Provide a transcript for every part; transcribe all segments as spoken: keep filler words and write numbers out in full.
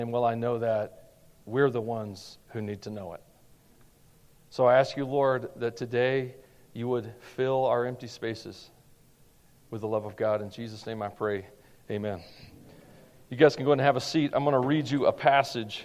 And well, I know that we're the ones who need to know it. So I ask you, Lord, that today you would fill our empty spaces with the love of God. In Jesus' name I pray, amen. You guys can go ahead and have a seat. I'm going to read you a passage.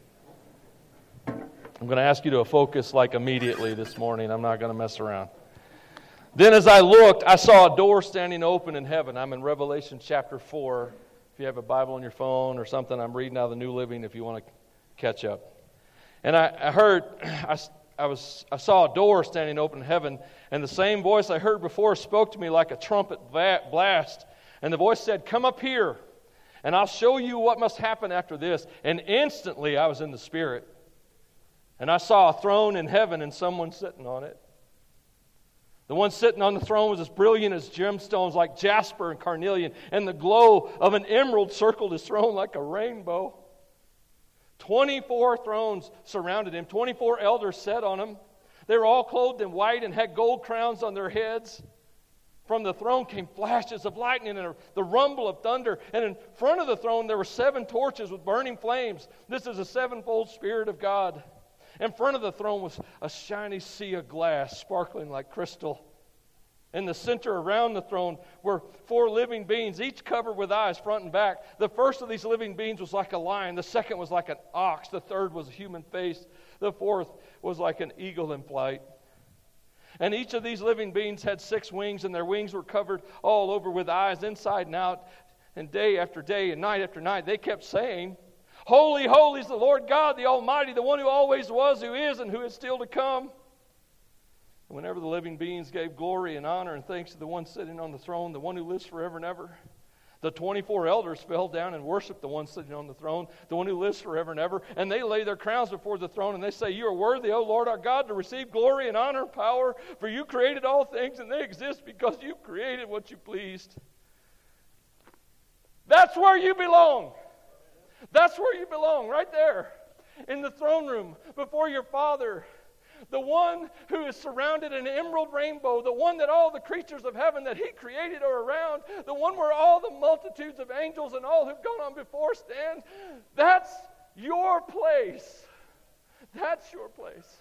I'm going to ask you to focus like immediately this morning. I'm not going to mess around. Then as I looked, I saw a door standing open in heaven. I'm in Revelation chapter four. If you have a Bible on your phone or something, I'm reading out of the New Living if you want to catch up. And I, I heard, I, I was, I saw a door standing open in heaven, and the same voice I heard before spoke to me like a trumpet blast. And the voice said, "Come up here, and I'll show you what must happen after this." And instantly I was in the Spirit. And I saw a throne in heaven and someone sitting on it. The one sitting on the throne was as brilliant as gemstones, like jasper and carnelian, and the glow of an emerald circled his throne like a rainbow. Twenty-four thrones surrounded him. Twenty-four elders sat on them. They were all clothed in white and had gold crowns on their heads. From the throne came flashes of lightning and the rumble of thunder. And in front of the throne there were seven torches with burning flames. This is a sevenfold Spirit of God. In front of the throne was a shiny sea of glass, sparkling like crystal. In the center around the throne were four living beings, each covered with eyes front and back. The first of these living beings was like a lion. The second was like an ox. The third was a human face. The fourth was like an eagle in flight. And each of these living beings had six wings, and their wings were covered all over with eyes, inside and out. And day after day and night after night, they kept saying, "Holy, holy is the Lord God, the Almighty, the one who always was, who is, and who is still to come." And whenever the living beings gave glory and honor and thanks to the one sitting on the throne, the one who lives forever and ever, the twenty-four elders fell down and worshiped the one sitting on the throne, the one who lives forever and ever. And they lay their crowns before the throne, and they say, "You are worthy, O Lord our God, to receive glory and honor and power, for you created all things, and they exist because you created what you pleased." That's where you belong. That's where you belong, right there, in the throne room, before your Father. The one who is surrounded in an emerald rainbow, the one that all the creatures of heaven that He created are around, the one where all the multitudes of angels and all who've gone on before stand. That's your place. That's your place.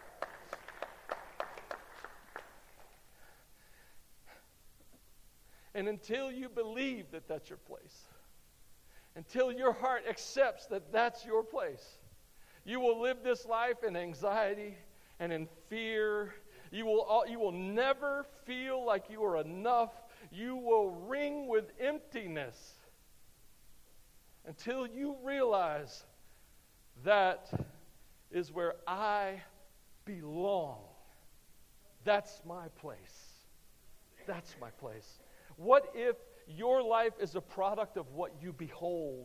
And until you believe that that's your place, until your heart accepts that that's your place, you will live this life in anxiety and in fear. You will, you will never feel like you are enough. You will ring with emptiness until you realize that is where I belong. That's my place. That's my place. What if your life is a product of what you behold?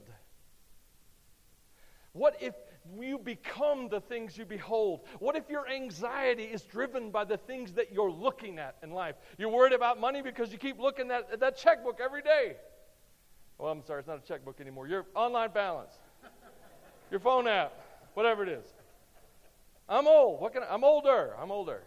What if you become the things you behold? What if your anxiety is driven by the things that you're looking at in life? You're worried about money because you keep looking at, at that checkbook every day. Well, I'm sorry, it's not a checkbook anymore. Your online balance, your phone app, whatever it is. I'm old. What can I, I'm older. I'm older.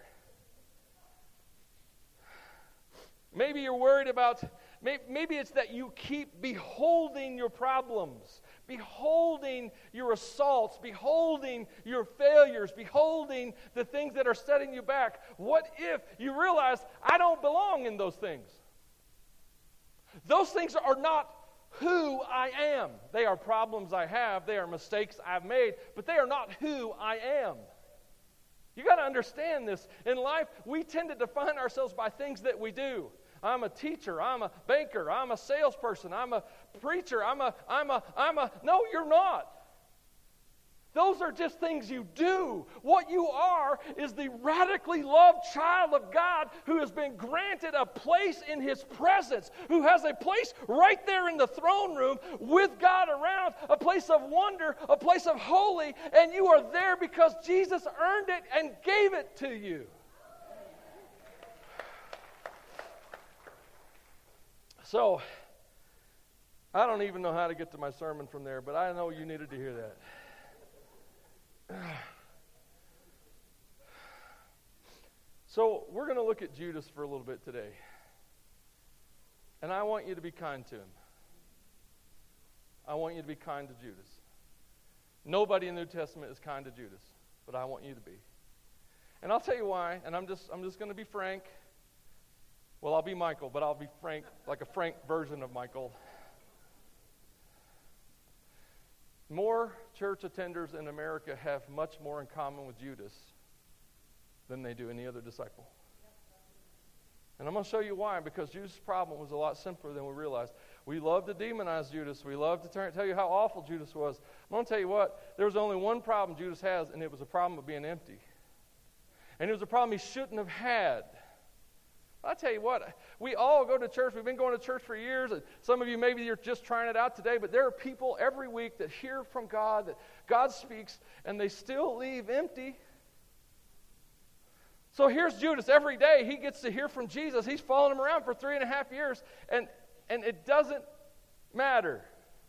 Maybe you're worried about, maybe it's that you keep beholding your problems, beholding your assaults, beholding your failures, beholding the things that are setting you back. What if you realize, I don't belong in those things? Those things are not who I am. They are problems I have. They are mistakes I've made, but they are not who I am. You got to understand this. In life, we tend to define ourselves by things that we do. I'm a teacher. I'm a banker. I'm a salesperson. I'm a preacher. I'm a, I'm a, I'm a, no, you're not. Those are just things you do. What you are is the radically loved child of God who has been granted a place in His presence, who has a place right there in the throne room with God around, a place of wonder, a place of holy, and you are there because Jesus earned it and gave it to you. So, I don't even know how to get to my sermon from there, but I know you needed to hear that. So we're going to look at Judas for a little bit today. And I want you to be kind to him. I want you to be kind to Judas. Nobody in the New Testament is kind to Judas, but I want you to be. And I'll tell you why, and I'm just I'm just going to be frank. Well, I'll be Michael, but I'll be frank, like a frank version of Michael. More church attenders in America have much more in common with Judas than they do any other disciple. And I'm going to show you why, because Judas' problem was a lot simpler than we realized. We love to demonize Judas. We love to turn, tell you how awful Judas was. I'm going to tell you what, there was only one problem Judas has, and it was a problem of being empty. And it was a problem he shouldn't have had. I tell you what, we all go to church. We've been going to church for years. And some of you, maybe you're just trying it out today, but there are people every week that hear from God, that God speaks, and they still leave empty. So here's Judas. Every day he gets to hear from Jesus. He's following him around for three and a half years, and, and it doesn't matter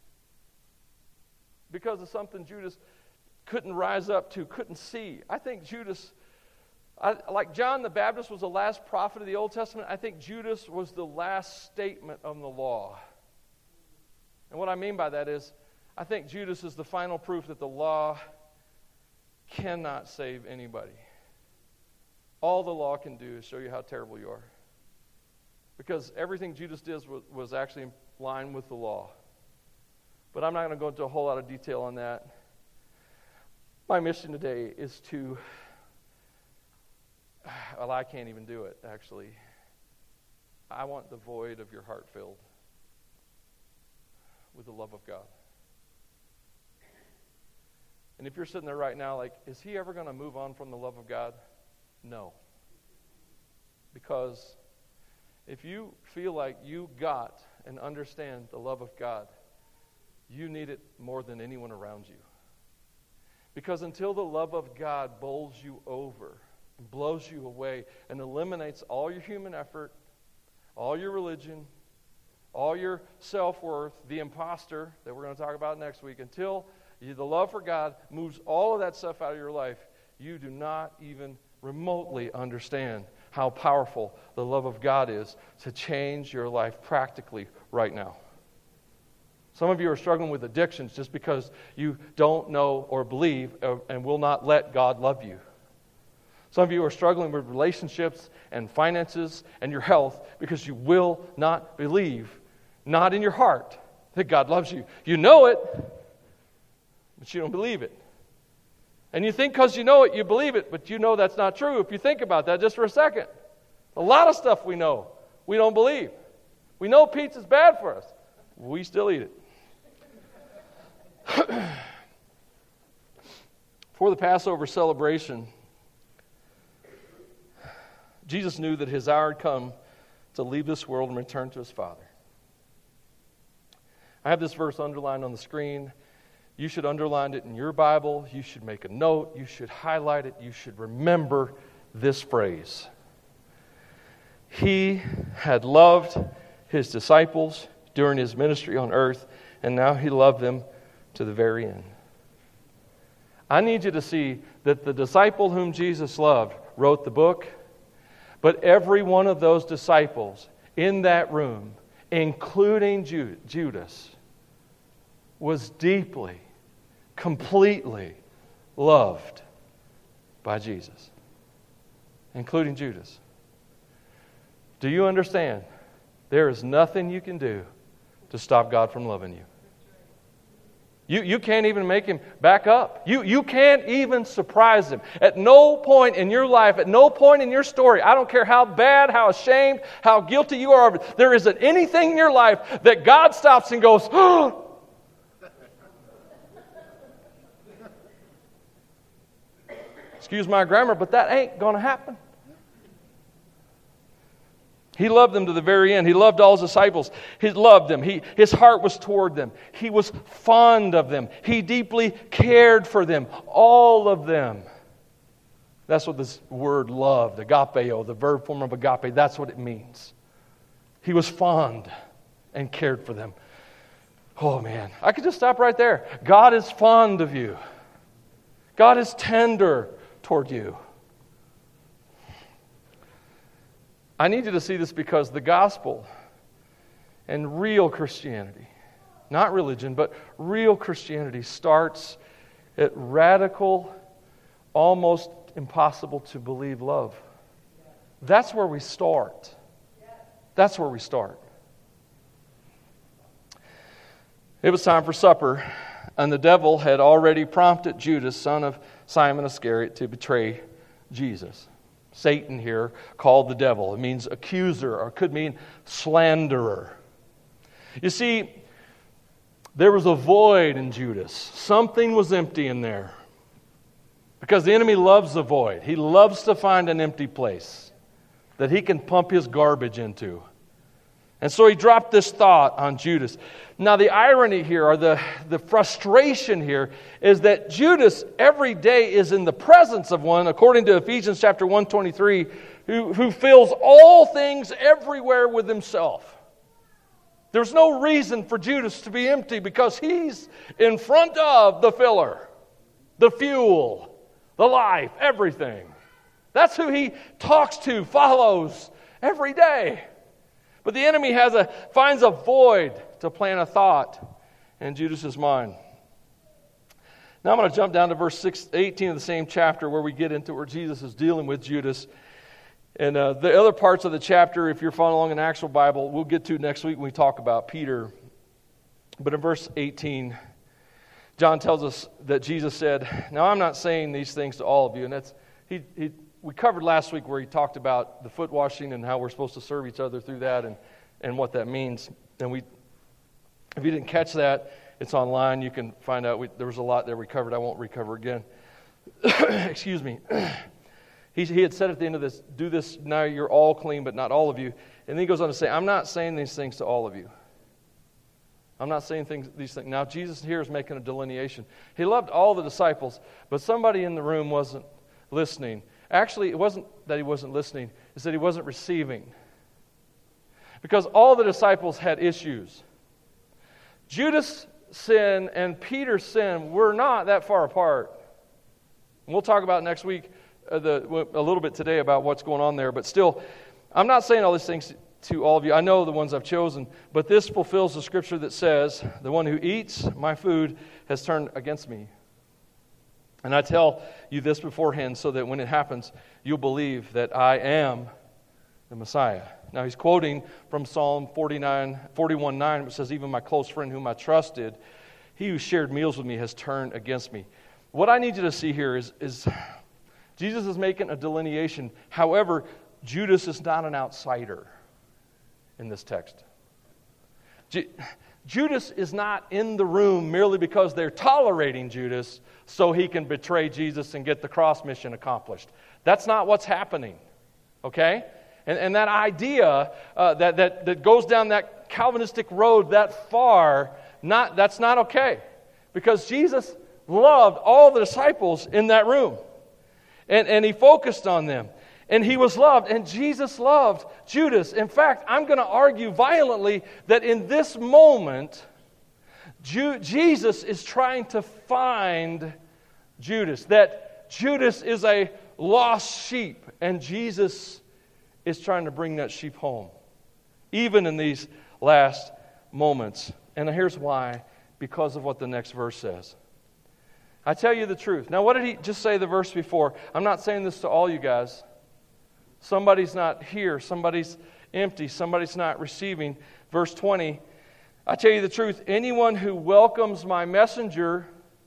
because of something Judas couldn't rise up to, couldn't see. I think Judas... I, like John the Baptist was the last prophet of the Old Testament, I think Judas was the last statement of the law. And what I mean by that is, I think Judas is the final proof that the law cannot save anybody. All the law can do is show you how terrible you are. Because everything Judas did was, was actually in line with the law. But I'm not going to go into a whole lot of detail on that. My mission today is to... Well, I can't even do it, actually. I want the void of your heart filled with the love of God. And if you're sitting there right now like, is he ever going to move on from the love of God? No. Because if you feel like you got and understand the love of God, you need it more than anyone around you. Because until the love of God bowls you over, blows you away, and eliminates all your human effort, all your religion, all your self-worth, the imposter that we're going to talk about next week, until you, the love for God moves all of that stuff out of your life, you do not even remotely understand how powerful the love of God is to change your life practically right now. Some of you are struggling with addictions just because you don't know or believe and will not let God love you. Some of you are struggling with relationships and finances and your health because you will not believe, not in your heart, that God loves you. You know it, but you don't believe it. And you think because you know it, you believe it, but you know that's not true if you think about that just for a second. A lot of stuff we know, we don't believe. We know pizza's bad for us. We still eat it. For the Passover celebration, Jesus knew that his hour had come to leave this world and return to his Father. I have this verse underlined on the screen. You should underline it in your Bible. You should make a note. You should highlight it. You should remember this phrase. He had loved his disciples during his ministry on earth, and now he loved them to the very end. I need you to see that the disciple whom Jesus loved wrote the book, but every one of those disciples in that room, including Judas, was deeply, completely loved by Jesus, including Judas. Do you understand? There is nothing you can do to stop God from loving you. You, you can't even make him back up. You, you can't even surprise him. At no point in your life, at no point in your story, I don't care how bad, how ashamed, how guilty you are of it, there isn't anything in your life that God stops and goes, oh! Excuse my grammar, but that ain't going to happen. He loved them to the very end. He loved all his disciples. He loved them. He, his heart was toward them. He was fond of them. He deeply cared for them. All of them. That's what this word loved, agapeo, the verb form of agape, that's what it means. He was fond and cared for them. Oh man, I could just stop right there. God is fond of you. God is tender toward you. I need you to see this because the gospel and real Christianity, not religion, but real Christianity starts at radical, almost impossible to believe love. That's where we start. That's where we start. It was time for supper, and the devil had already prompted Judas, son of Simon Iscariot, to betray Jesus. Satan here called the devil. It means accuser, or could mean slanderer. You see, there was a void in Judas. Something was empty in there. Because the enemy loves the void. He loves to find an empty place that he can pump his garbage into. And so he dropped this thought on Judas. Now the irony here, or the, the frustration here, is that Judas every day is in the presence of one, according to Ephesians chapter one twenty-three, who, who fills all things everywhere with himself. There's no reason for Judas to be empty because he's in front of the filler, the fuel, the life, everything. That's who he talks to, follows every day. But the enemy has a finds a void to plant a thought in Judas's mind. Now I'm going to jump down to verse six, eighteen of the same chapter where we get into where Jesus is dealing with Judas. And uh, the other parts of the chapter, if you're following along in actual Bible, we'll get to next week when we talk about Peter. But in verse eighteen, John tells us that Jesus said, "Now I'm not saying these things to all of you." And that's he. he We covered last week where he talked about the foot washing and how we're supposed to serve each other through that and, and what that means. And we, if you didn't catch that, it's online. You can find out. We, there was a lot there we covered. I won't recover again. Excuse me. he, he had said at the end of this, do this, now you're all clean, but not all of you. And then he goes on to say, I'm not saying these things to all of you. I'm not saying things, these things. Now, Jesus here is making a delineation. He loved all the disciples, but somebody in the room wasn't listening. Actually, it wasn't that he wasn't listening. It's that he wasn't receiving. Because all the disciples had issues. Judas' sin and Peter's sin were not that far apart. And we'll talk about next week uh, the, a little bit today about what's going on there. But still, I'm not saying all these things to all of you. I know the ones I've chosen. But this fulfills the scripture that says, the one who eats my food has turned against me. And I tell you this beforehand so that when it happens, you'll believe that I am the Messiah. Now he's quoting from Psalm forty-nine, forty-one nine, which says, even my close friend whom I trusted, he who shared meals with me has turned against me. What I need you to see here is, is Jesus is making a delineation. However, Judas is not an outsider in this text. Ju- Judas is not in the room merely because they're tolerating Judas so he can betray Jesus and get the cross mission accomplished. That's not what's happening, okay? And, and that idea uh, that, that, that goes down that Calvinistic road that far, not that's not okay. Because Jesus loved all the disciples in that room. And, and he focused on them. And he was loved, and Jesus loved Judas. In fact, I'm going to argue violently that in this moment, Ju- Jesus is trying to find Judas. That Judas is a lost sheep, and Jesus is trying to bring that sheep home, even in these last moments. And here's why, because of what the next verse says. I tell you the truth. Now, what did he just say the verse before? I'm not saying this to all you guys. Somebody's not here. Somebody's empty. Somebody's not receiving. Verse twenty, I tell you the truth, anyone who welcomes my messenger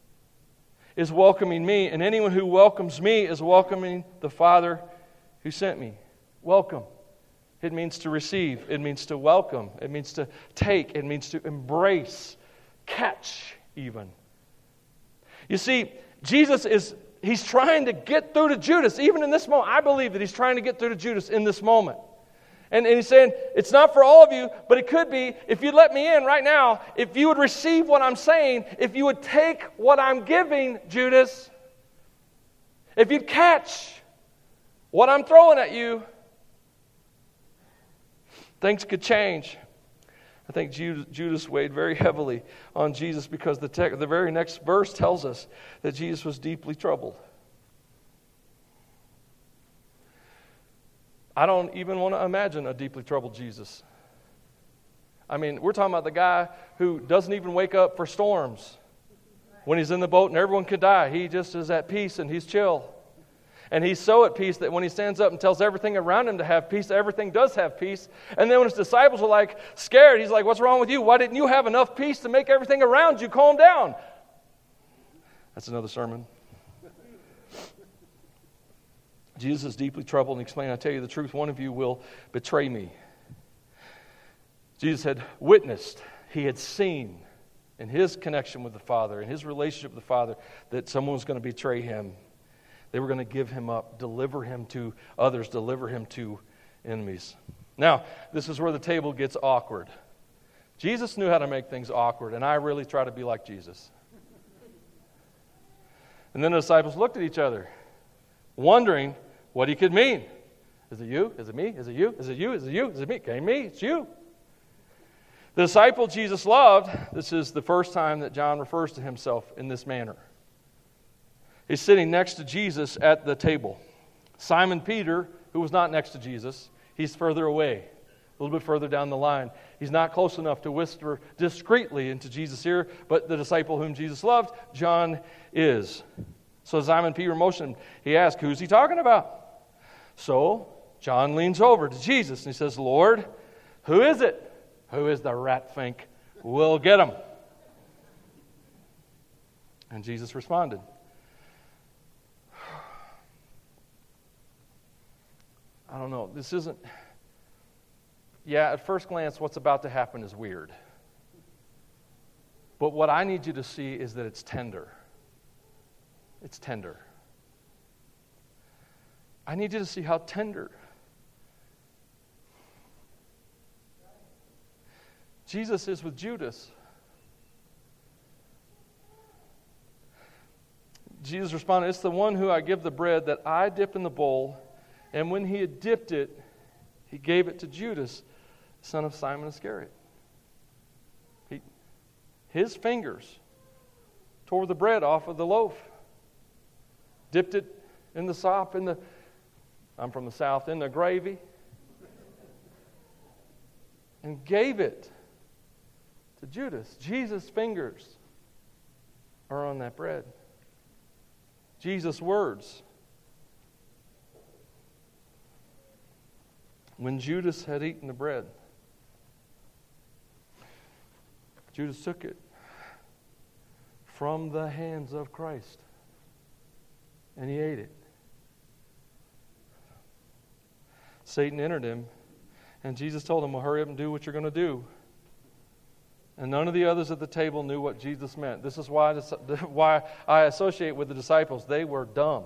is welcoming me, and anyone who welcomes me is welcoming the Father who sent me. Welcome. It means to receive. It means to welcome. It means to take. It means to embrace, catch even. You see, Jesus is He's trying to get through to Judas. Even in this moment, I believe that he's trying to get through to Judas in this moment. And, and he's saying, it's not for all of you, but it could be, if you'd let me in right now, if you would receive what I'm saying, if you would take what I'm giving, Judas, if you'd catch what I'm throwing at you, things could change. I think Judas weighed very heavily on Jesus because the, te- the very next verse tells us that Jesus was deeply troubled. I don't even want to imagine a deeply troubled Jesus. I mean, we're talking about the guy who doesn't even wake up for storms. When he's in the boat and everyone could die, he just is at peace and he's chill. And he's so at peace that when he stands up and tells everything around him to have peace, everything does have peace. And then when his disciples are like scared, he's like, what's wrong with you? Why didn't you have enough peace to make everything around you calm down? That's another sermon. Jesus is deeply troubled and explained, I tell you the truth, one of you will betray me. Jesus had witnessed, he had seen in his connection with the Father, in his relationship with the Father, that someone was going to betray him. They were going to give him up, deliver him to others, deliver him to enemies. Now, this is where the table gets awkward. Jesus knew how to make things awkward, and I really try to be like Jesus. And then the disciples looked at each other, wondering what he could mean. Is it you? Is it me? Is it you? Is it you? Is it you? Is it me? Okay, me. It's you. The disciple Jesus loved, this is the first time that John refers to himself in this manner. He's sitting next to Jesus at the table. Simon Peter, who was not next to Jesus, he's further away, a little bit further down the line. He's not close enough to whisper discreetly into Jesus' ear, but the disciple whom Jesus loved, John, is. So Simon Peter motioned, he asked, who's he talking about? So John leans over to Jesus and he says, Lord, who is it? Who is the rat think? We'll get him. And Jesus responded, I don't know, this isn't, yeah, at first glance, what's about to happen is weird. But what I need you to see is that it's tender. It's tender. I need you to see how tender. Jesus is with Judas. Jesus responded, it's the one who I give the bread that I dip in the bowl. And when he had dipped it, he gave it to Judas, son of Simon Iscariot. He, his fingers tore the bread off of the loaf, dipped it in the sop, in the, I'm from the South, in the gravy, and gave it to Judas. Jesus' fingers are on that bread. Jesus' words. When Judas had eaten the bread, Judas took it from the hands of Christ, and he ate it. Satan entered him, and Jesus told him, well, hurry up and do what you're going to do. And none of the others at the table knew what Jesus meant. This is why, why I associate with the disciples. They were dumb.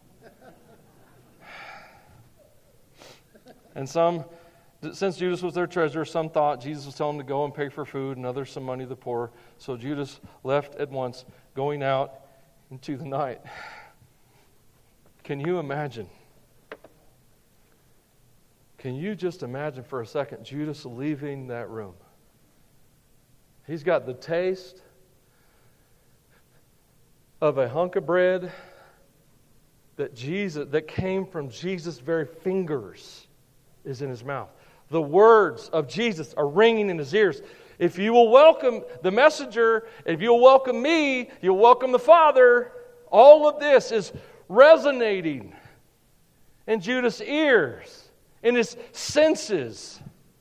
And some, since Judas was their treasurer, some thought Jesus was telling them to go and pay for food, and others some money to the poor. So Judas left at once, going out into the night. Can you imagine? Can you just imagine for a second Judas leaving that room? He's got the taste of a hunk of bread that Jesus that came from Jesus' very fingers is in his mouth. The words of Jesus are ringing in his ears. If you will welcome the messenger, if you'll welcome me, you'll welcome the Father. All of this is resonating in Judas' ears, in his senses.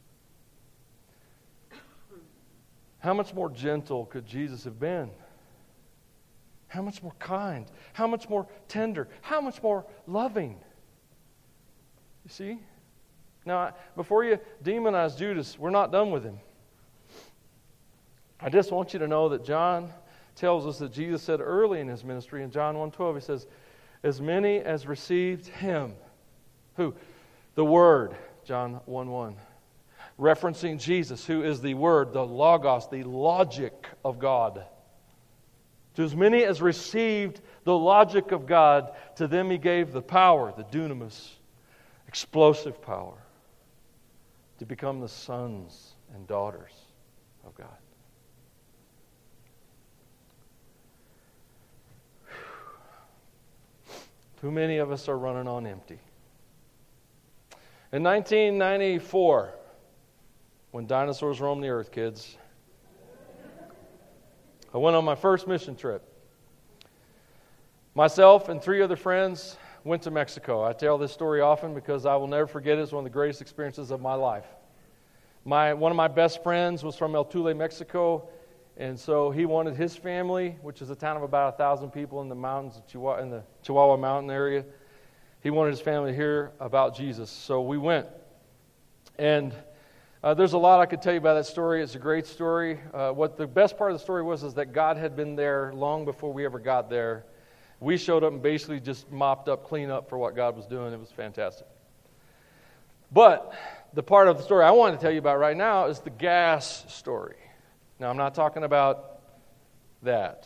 How much more gentle could Jesus have been? How much more kind? How much more tender? How much more loving? You see? Now, before you demonize Judas, we're not done with him. I just want you to know that John tells us that Jesus said early in his ministry, in John one twelve, he says, as many as received him. Who? The Word, John one one. Referencing Jesus, who is the Word, the Logos, the logic of God. To as many as received the logic of God, to them he gave the power, the dunamis, explosive power, to become the sons and daughters of God. Too many of us are running on empty. In nineteen ninety-four, when dinosaurs roamed the earth, kids, I went on my first mission trip. Myself and three other friends went to Mexico. I tell this story often because I will never forget it. It's one of the greatest experiences of my life. My one of my best friends was from El Tule, Mexico, and so he wanted his family, which is a town of about a thousand people in the mountains of Chihuahua, in the Chihuahua Mountain area. He wanted his family to hear about Jesus, so we went. And uh, there's a lot I could tell you about that story. It's a great story. Uh, what the best part of the story was is that God had been there long before we ever got there. We showed up and basically just mopped up, clean up for what God was doing. It was fantastic. But the part of the story I want to tell you about right now is the gas story. Now, I'm not talking about that.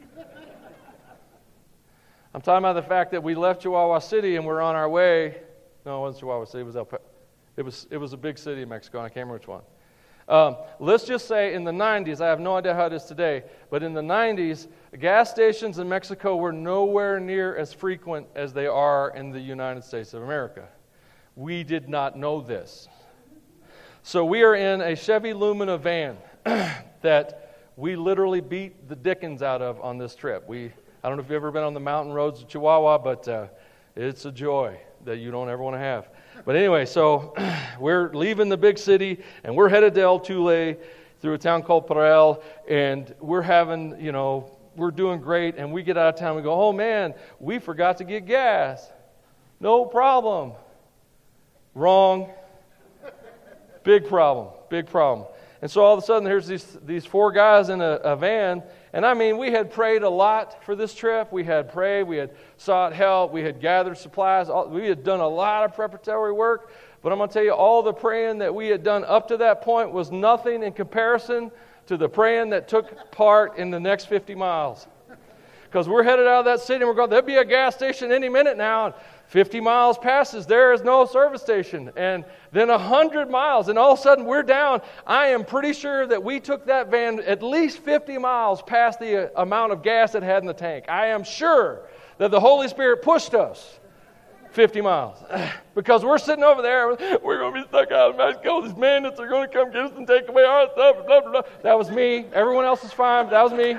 I'm talking about the fact that we left Chihuahua City and we're on our way. No, it wasn't Chihuahua City. It was El Pe- It was it was a big city in Mexico, and I can't remember which one. Um, let's just say in the nineties, I have no idea how it is today, but in the nineties, gas stations in Mexico were nowhere near as frequent as they are in the United States of America. We did not know this. So we are in a Chevy Lumina van that we literally beat the dickens out of on this trip. We I don't know if you've ever been on the mountain roads of Chihuahua, but uh, it's a joy that you don't ever want to have. But anyway, so we're leaving the big city, and we're headed to El Tule through a town called Parral, and we're having, you know, we're doing great, and we get out of town, we go, oh man, we forgot to get gas. No problem. Wrong. Big problem, big problem. And so all of a sudden, there's these these four guys in a, a van, and I mean, we had prayed a lot for this trip. We had prayed, we had sought help, we had gathered supplies, all, we had done a lot of preparatory work. But I'm going to tell you, all the praying that we had done up to that point was nothing in comparison to the praying that took part in the next fifty miles. Because we're headed out of that city, and we're going, there'll be a gas station any minute now. And fifty miles passes, there is no service station. And then one hundred miles, and all of a sudden we're down. I am pretty sure that we took that van at least fifty miles past the uh, amount of gas it had in the tank. I am sure that the Holy Spirit pushed us fifty miles. Because we're sitting over there, we're going to be stuck out of Mexico. These bandits are going to come get us and take away our stuff. Blah, blah, blah. That was me. Everyone else is fine, but that was me.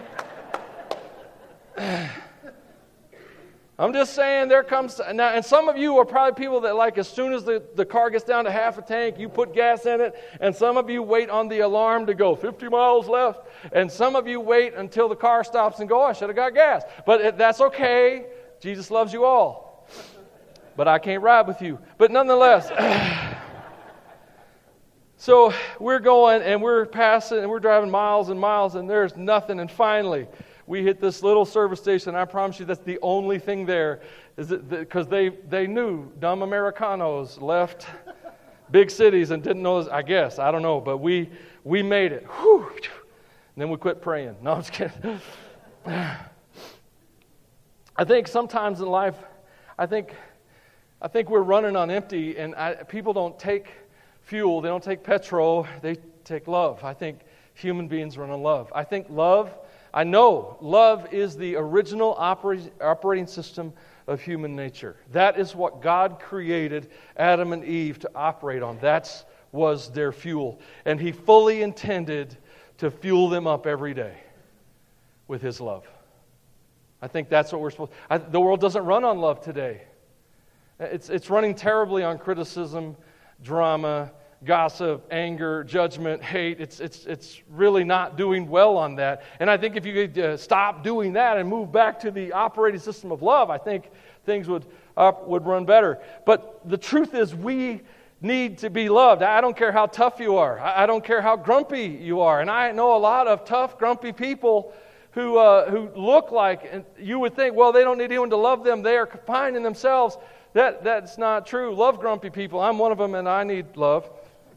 I'm just saying there comes, now, and some of you are probably people that like as soon as the, the car gets down to half a tank, you put gas in it, and some of you wait on the alarm to go fifty miles left, and some of you wait until the car stops and go, oh, I should have got gas. But it, that's okay. Jesus loves you all. But I can't ride with you. But nonetheless, so we're going, and we're passing, and we're driving miles and miles, and there's nothing, and finally, we hit this little service station. I promise you that's the only thing there. Is because they, they knew dumb Americanos left big cities and didn't know this, I guess. I don't know. But we we made it. Whew. And then we quit praying. No, I'm just kidding. I think sometimes in life, I think I think we're running on empty, and I, people don't take fuel. They don't take petrol. They take love. I think human beings run on love. I think love... I know love is the original oper- operating system of human nature. That is what God created Adam and Eve to operate on. That was their fuel. And He fully intended to fuel them up every day with His love. I think that's what we're supposed to. I, the world doesn't run on love today. It's, it's running terribly on criticism, drama, gossip, anger, judgment, hate. It's it's it's really not doing well on that. And I think if you could uh, stop doing that and move back to the operating system of love, I think things would uh, would run better. But the truth is, we need to be loved. I don't care how tough you are. I don't care how grumpy you are. And I know a lot of tough, grumpy people who uh, who look like, and you would think, well, they don't need anyone to love them. They are confined in themselves. That that's not true. Love grumpy people. I'm one of them, and I need love.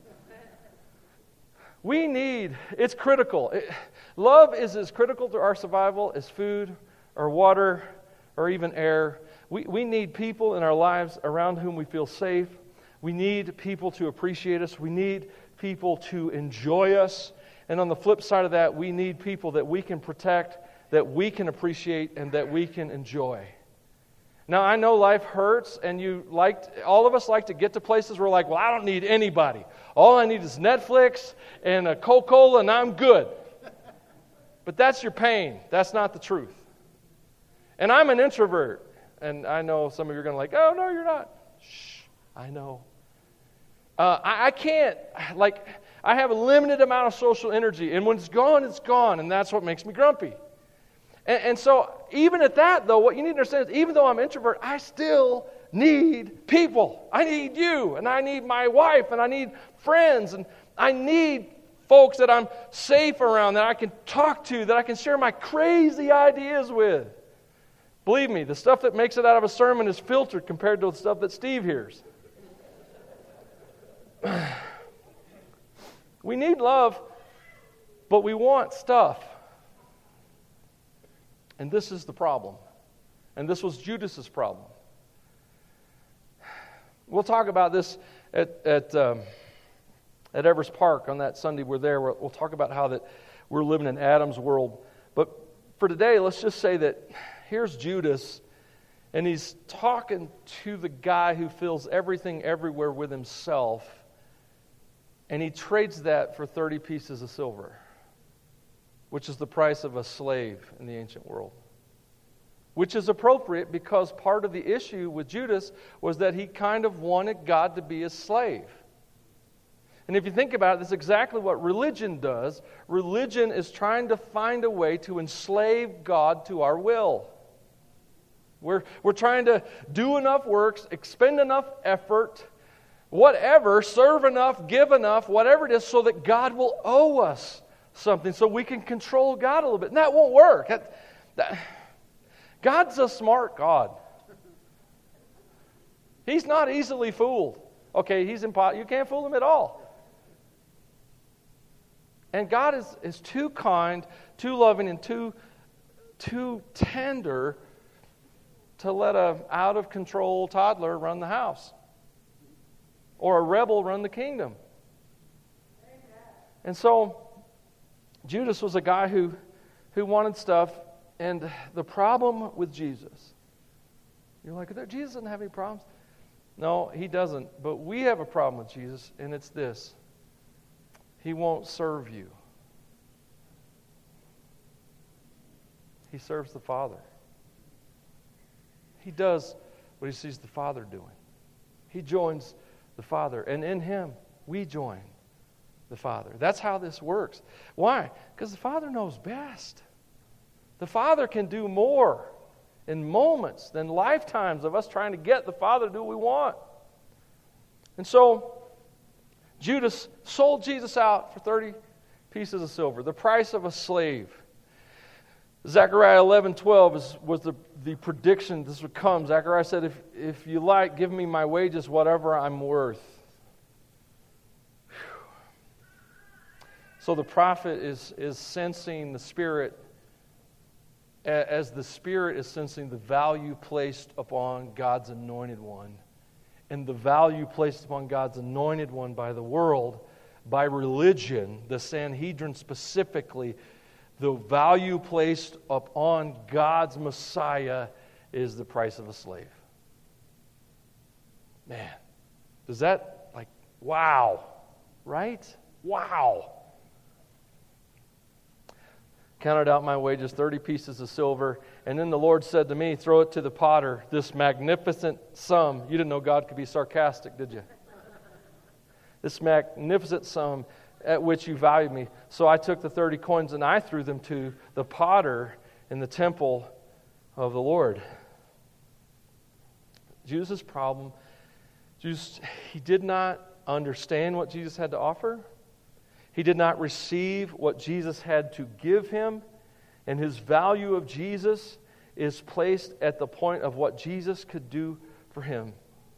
We need, it's critical. It, love is as critical to our survival as food or water or even air. We, we need people in our lives around whom we feel safe. We need people to appreciate us. We need people to enjoy us. And on the flip side of that, we need people that we can protect, that we can appreciate, and that we can enjoy. Now, I know life hurts, and you like, all of us like to get to places where we're like, well, I don't need anybody. All I need is Netflix and a Coca-Cola, and I'm good. But that's your pain. That's not the truth. And I'm an introvert. And I know some of you are going to like, oh, no, you're not. Shh, I know. Uh, I, I can't, like, I have a limited amount of social energy. And when it's gone, it's gone. And that's what makes me grumpy. And, and so even at that, though, what you need to understand is even though I'm an introvert, I still need people. I need you. And I need my wife. And I need friends. And I need folks that I'm safe around, that I can talk to, that I can share my crazy ideas with. Believe me, the stuff that makes it out of a sermon is filtered compared to the stuff that Steve hears. We need love, but we want stuff. And this is the problem. And this was Judas's problem. We'll talk about this at at, um, at Evers Park on that Sunday we're there. We'll, we'll talk about how that we're living in Adam's world. But for today, let's just say that here's Judas, and he's talking to the guy who fills everything everywhere with himself, and he trades that for thirty pieces of silver, which is the price of a slave in the ancient world. Which is appropriate because part of the issue with Judas was that he kind of wanted God to be his slave. And if you think about it, that's exactly what religion does. Religion is trying to find a way to enslave God to our will. We're, we're trying to do enough works, expend enough effort, whatever, serve enough, give enough, whatever it is, so that God will owe us something, so we can control God a little bit. And that won't work. That, that, God's a smart God. He's not easily fooled. Okay, he's impo- you can't fool him at all. And God is, is too kind, too loving, and too, too tender to let a out-of-control toddler run the house. Or a rebel run the kingdom. And so, Judas was a guy who, who wanted stuff. And the problem with Jesus, you're like, Jesus doesn't have any problems. No, he doesn't. But we have a problem with Jesus, and it's this. He won't serve you. He serves the Father. He does what he sees the Father doing. He joins the Father. And in him, we join the Father. That's how this works. Why? Because the Father knows best. The Father can do more in moments than lifetimes of us trying to get the Father to do what we want. And so, Judas sold Jesus out for thirty pieces of silver, the price of a slave. Zechariah eleven twelve is, was the, the prediction this would come. Zechariah said, if, if you like, give me my wages, whatever I'm worth. Whew. So the prophet is, is sensing the Spirit as the Spirit is sensing the value placed upon God's anointed one. And the value placed upon God's anointed one by the world, by religion, the Sanhedrin specifically, the value placed upon God's Messiah is the price of a slave. Man, does that, like, wow, right? Wow. Counted out my wages, thirty pieces of silver. And then the Lord said to me, throw it to the potter, this magnificent sum. You didn't know God could be sarcastic, did you? This magnificent sum at which you valued me. So I took the thirty coins and I threw them to the potter in the temple of the Lord. Jesus' problem, Jesus, he did not understand what Jesus had to offer. He did not receive what Jesus had to give him, and his value of Jesus is placed at the point of what Jesus could do for him.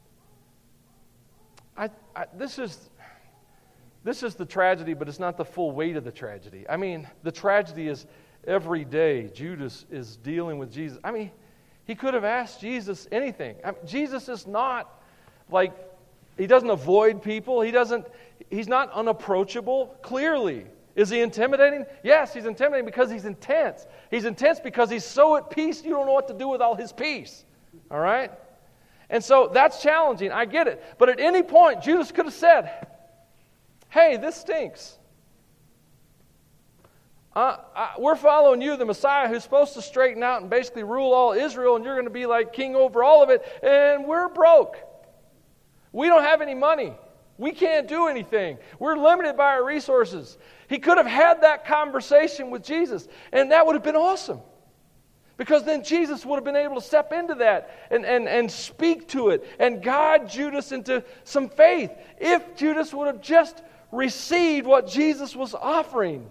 I, I, this is this is the tragedy, but it's not the full weight of the tragedy. I mean, the tragedy is every day Judas is dealing with Jesus. I mean, he could have asked Jesus anything. I mean, Jesus is not like, he doesn't avoid people. He doesn't. He's not unapproachable, clearly. Is he intimidating? Yes, he's intimidating because he's intense. He's intense because he's so at peace you don't know what to do with all his peace. All right? And so that's challenging. I get it. But at any point, Judas could have said, hey, this stinks. Uh, I, we're following you, the Messiah, who's supposed to straighten out and basically rule all Israel, and you're going to be like king over all of it, and we're broke. We don't have any money. We can't do anything. We're limited by our resources. He could have had that conversation with Jesus, and that would have been awesome. Because then Jesus would have been able to step into that and, and, and speak to it and guide Judas into some faith. If Judas would have just received what Jesus was offering.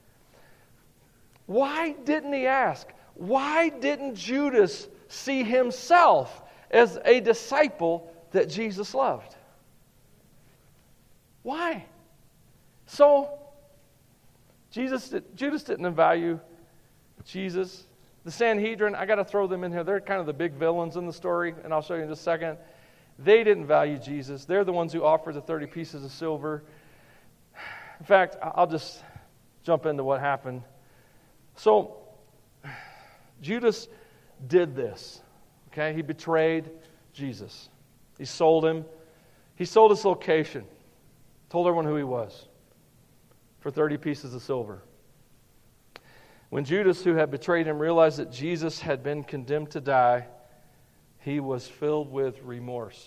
Why didn't he ask? Why didn't Judas see himself as a disciple that Jesus loved? Why? So, Jesus, Judas didn't value Jesus. The Sanhedrin, I got to throw them in here. They're kind of the big villains in the story, and I'll show you in just a second. They didn't value Jesus. They're the ones who offered the thirty pieces of silver. In fact, I'll just jump into what happened. So, Judas did this. Okay, he betrayed Jesus. He sold him. He sold his location. Told everyone who he was for thirty pieces of silver. When Judas, who had betrayed him, realized that Jesus had been condemned to die, he was filled with remorse.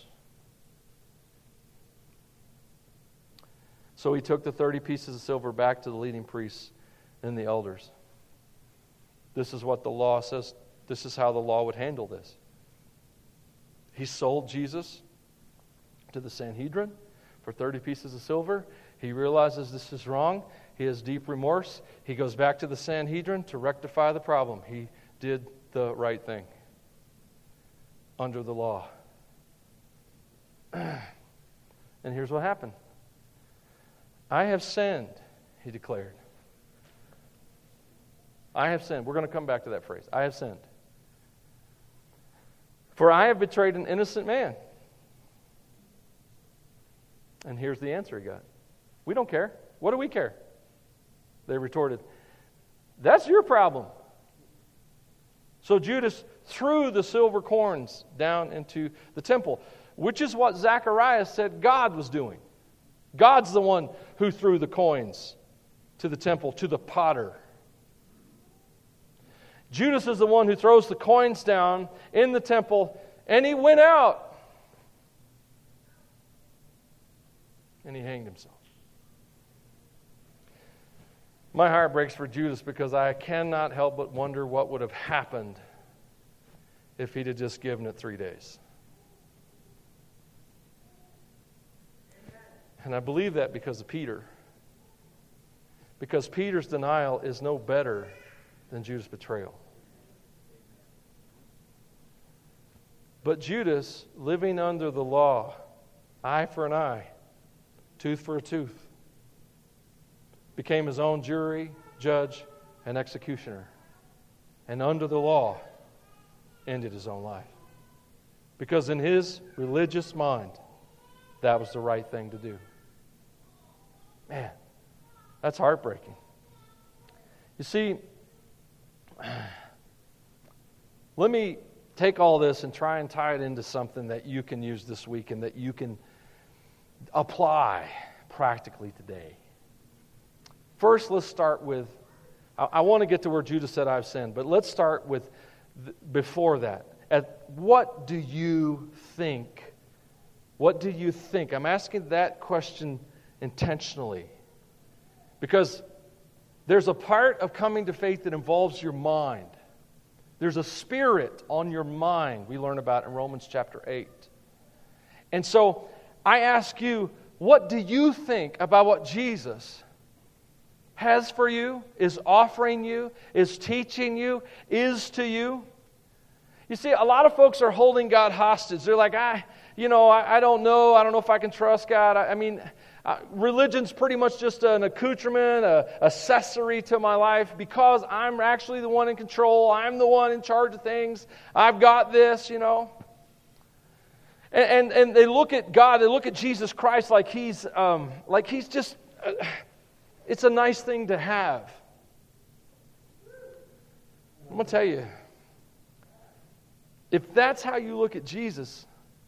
So he took the thirty pieces of silver back to the leading priests and the elders. This is what the law says. This is how the law would handle this. He sold Jesus to the Sanhedrin for thirty pieces of silver. He realizes this is wrong. He has deep remorse. He goes back to the Sanhedrin to rectify the problem. He did the right thing under the law. And here's what happened. I have sinned, he declared. I have sinned. We're going to come back to that phrase. I have sinned. For I have betrayed an innocent man. And here's the answer he got. We don't care. What do we care? They retorted, that's your problem. So Judas threw the silver coins down into the temple, which is what Zacharias said God was doing. God's the one who threw the coins to the temple, to the potter. Judas is the one who throws the coins down in the temple, and he went out. And he hanged himself. My heart breaks for Judas because I cannot help but wonder what would have happened if he'd have just given it three days. And I believe that because of Peter. Because Peter's denial is no better than Judas' betrayal. But Judas, living under the law, eye for an eye, tooth for a tooth, became his own jury, judge, and executioner. And under the law, ended his own life. Because in his religious mind, that was the right thing to do. Man, that's heartbreaking. You see, let me take all this and try and tie it into something that you can use this week and that you can apply practically today. First, let's start with, I, I want to get to where Judas said, I've sinned, but let's start with th- before that. At what do you think? What do you think? I'm asking that question intentionally. Because there's a part of coming to faith that involves your mind. There's a spirit on your mind we learn about in Romans chapter eight. And so I ask you, what do you think about what Jesus has for you, is offering you, is teaching you, is to you? You see, a lot of folks are holding God hostage. They're like, I, you know, I, I don't know. I don't know if I can trust God. I, I mean, uh, religion's pretty much just an accoutrement, a accessory to my life because I'm actually the one in control. I'm the one in charge of things. I've got this, you know. And and, and they look at God, they look at Jesus Christ like he's um, like he's just. Uh, It's a nice thing to have. I'm going to tell you, if that's how you look at Jesus,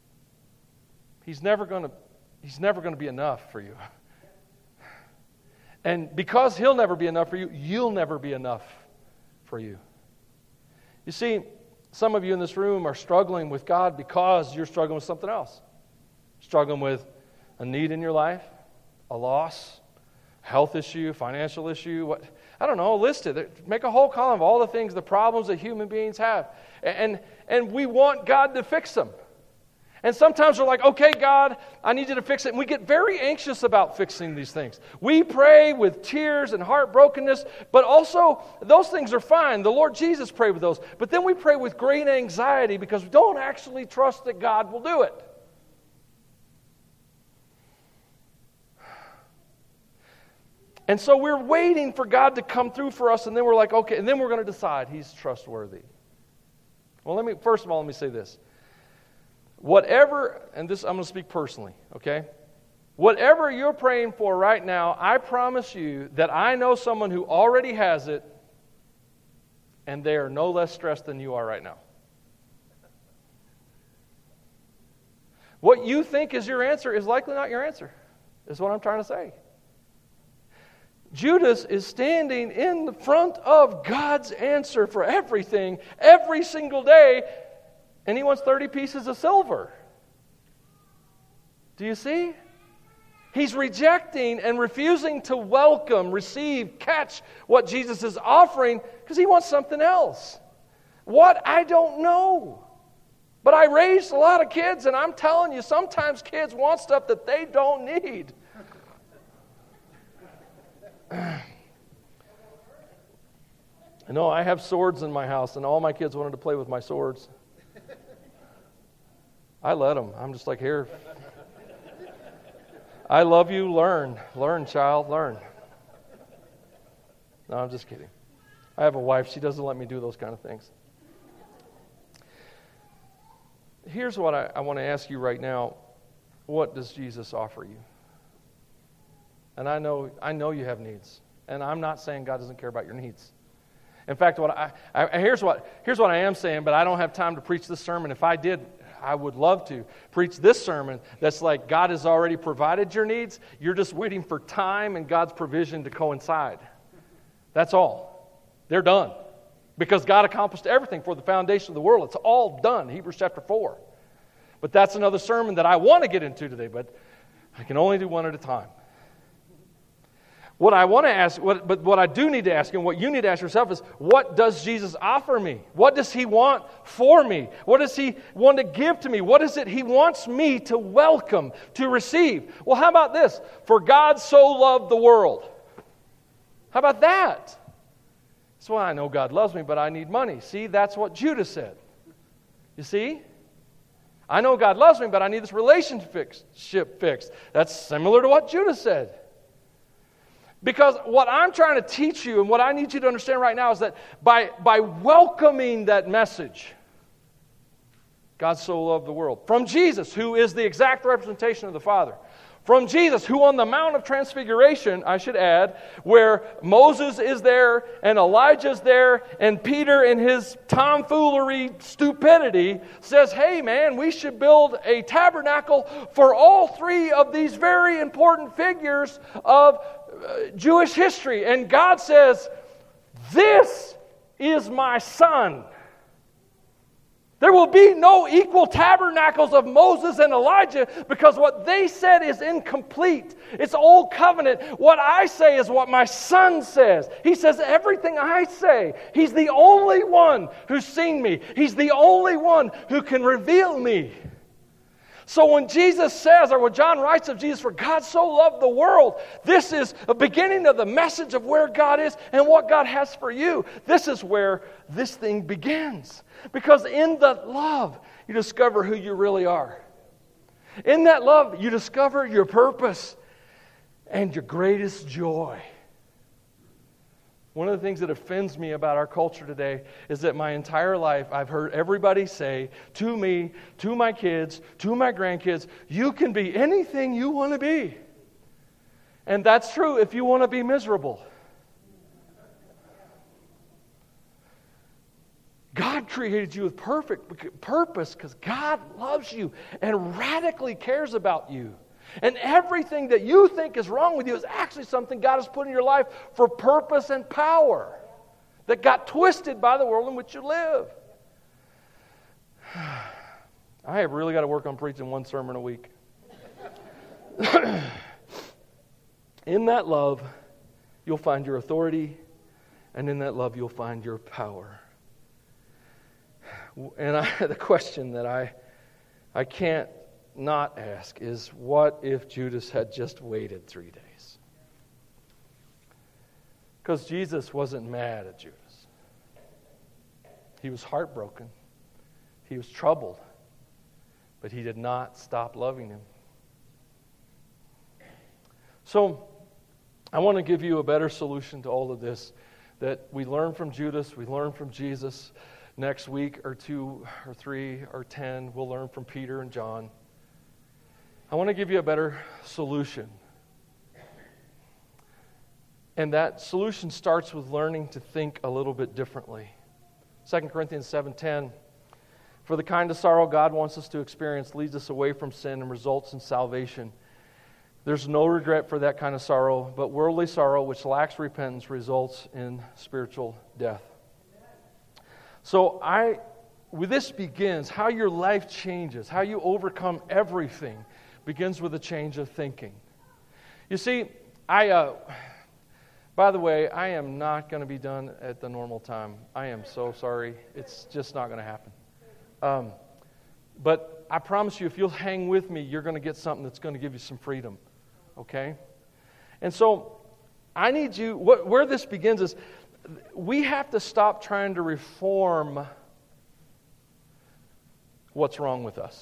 he's never going to he's never going to be enough for you. And because He'll never be enough for you, you'll never be enough for you. You see, some of you in this room are struggling with God because you're struggling with something else. Struggling with a need in your life, a loss, health issue, financial issue, what I don't know, list it. Make a whole column of all the things, the problems that human beings have. And, and we want God to fix them. And sometimes we're like, okay, God, I need you to fix it. And we get very anxious about fixing these things. We pray with tears and heartbrokenness, but also those things are fine. The Lord Jesus prayed with those. But then we pray with great anxiety because we don't actually trust that God will do it. And so we're waiting for God to come through for us, and then we're like, okay, and then we're going to decide He's trustworthy. Well, let me, first of all, let me say this. Whatever, and this I'm going to speak personally, okay? Whatever you're praying for right now, I promise you that I know someone who already has it, and they are no less stressed than you are right now. What you think is your answer is likely not your answer, is what I'm trying to say. Judas is standing in the front of God's answer for everything, every single day, and he wants thirty pieces of silver. Do you see? He's rejecting and refusing to welcome, receive, catch what Jesus is offering because he wants something else. What? I don't know. But I raised a lot of kids, and I'm telling you, sometimes kids want stuff that they don't need. I know I have swords in my house, and all my kids wanted to play with my swords. I let them. I'm just like, here. I love you. Learn. Learn, child. Learn. No, I'm just kidding. I have a wife. She doesn't let me do those kind of things. Here's what I, I want to ask you right now. What does Jesus offer you? And I know I know you have needs. And I'm not saying God doesn't care about your needs. In fact, what I, I here's what here's what I am saying, but I don't have time to preach this sermon. If I did, I would love to preach this sermon that's like God has already provided your needs. You're just waiting for time and God's provision to coincide. That's all. They're done. Because God accomplished everything for the foundation of the world. It's all done, Hebrews chapter four. But that's another sermon that I want to get into today, but I can only do one at a time. What I want to ask, what, but what I do need to ask, and what you need to ask yourself is, what does Jesus offer me? What does He want for me? What does He want to give to me? What is it He wants me to welcome, to receive? Well, how about this? For God so loved the world. How about that? That's why I know God loves me, but I need money. See, that's what Judas said. You see? I know God loves me, but I need this relationship fixed. That's similar to what Judas said. Because what I'm trying to teach you and what I need you to understand right now is that by, by welcoming that message, God so loved the world, from Jesus, who is the exact representation of the Father, from Jesus, who on the Mount of Transfiguration, I should add, where Moses is there and Elijah's there and Peter in his tomfoolery stupidity says, hey man, we should build a tabernacle for all three of these very important figures of Jewish history. And God says, this is my son. There will be no equal tabernacles of Moses and Elijah because what they said is incomplete. It's old covenant. What I say is what my son says. He says everything I say. He's the only one who's seen me. He's the only one who can reveal me. So when Jesus says, or when John writes of Jesus, for God so loved the world, this is a beginning of the message of where God is and what God has for you. This is where this thing begins. Because in that love, you discover who you really are. In that love, you discover your purpose and your greatest joy. One of the things that offends me about our culture today is that my entire life I've heard everybody say to me, to my kids, to my grandkids, you can be anything you want to be. And that's true if you want to be miserable. God created you with perfect purpose because God loves you and radically cares about you. And everything that you think is wrong with you is actually something God has put in your life for purpose and power that got twisted by the world in which you live. I have really got to work on preaching one sermon a week. In that love, you'll find your authority, and in that love, you'll find your power. And I, the question that I, I can't not ask is, what if Judas had just waited three days? Because Jesus wasn't mad at Judas. He was heartbroken. He was troubled. But he did not stop loving him. So, I want to give you a better solution to all of this, that we learn from Judas, we learn from Jesus. Next week or two or three or ten, we'll learn from Peter and John. I want to give you a better solution. And that solution starts with learning to think a little bit differently. Second Corinthians seven ten, for the kind of sorrow God wants us to experience leads us away from sin and results in salvation. There's no regret for that kind of sorrow, but worldly sorrow, which lacks repentance, results in spiritual death. So I, with this begins, how your life changes, how you overcome everything, begins with a change of thinking. You see, I, uh, by the way, I am not going to be done at the normal time. I am so sorry. It's just not going to happen. Um, but I promise you, if you'll hang with me, you're going to get something that's going to give you some freedom. Okay? And so, I need you, what, where this begins is, we have to stop trying to reform what's wrong with us.